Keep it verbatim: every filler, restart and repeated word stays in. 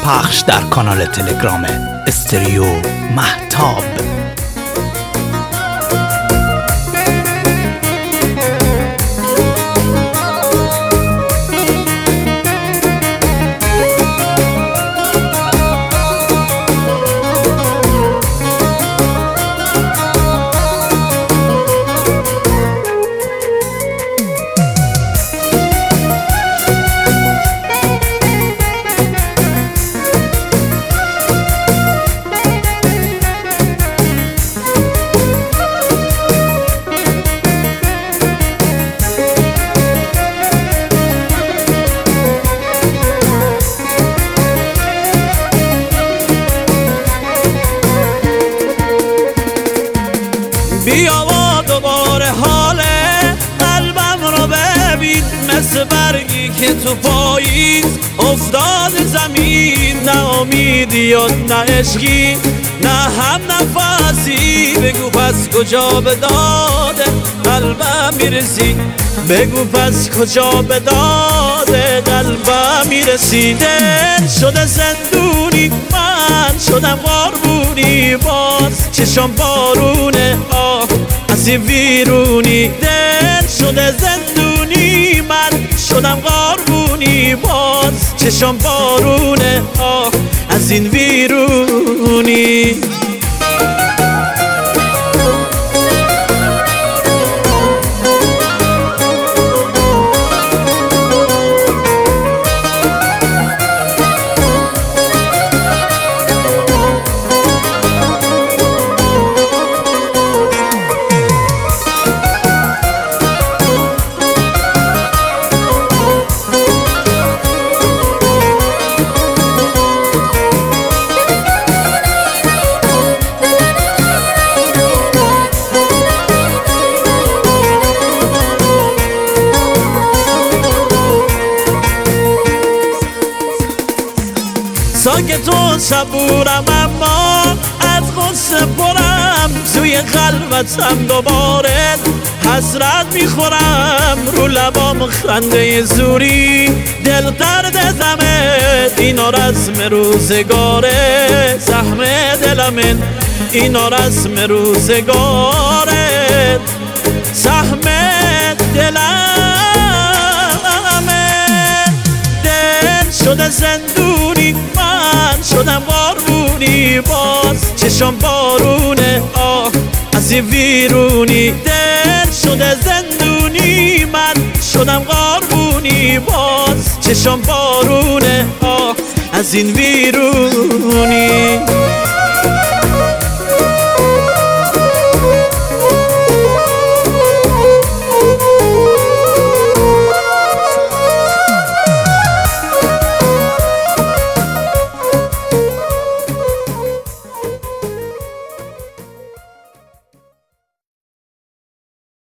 پخش در کانال تلگرام استریو مهتاب. بیا و دوباره حال قلبم رو ببین، مثل برگی که تو پاییز افتاد زمین. نه امیدی و نه عشقی نه هم نفسی، بگو پس کجا به داده قلبم میرسی، بگو پس کجا به داده قلبم میرسی. دل شده زندونی من شدم قربونی، باز چشم بارونه آه از این ویرونی. دل شده زندونی من شدم قربونی، باز چشم بارونه آه از این ویرونی. ساکت و صبورم اما از غصه پرم، توی قلبتم دوباره حسرت میخورم. رو لبام خنده زوری دل درد زمه، اینا رسم روزگاره زحم دلمه، اینا رسم روزگاره زحم دلمه. دل شده زندونی من شدم قربونی، باز چشم بارونه آه از این ویرونی. دل شده زندونی من شدم قربونی، باز چشم بارونه آه از این ویرونی.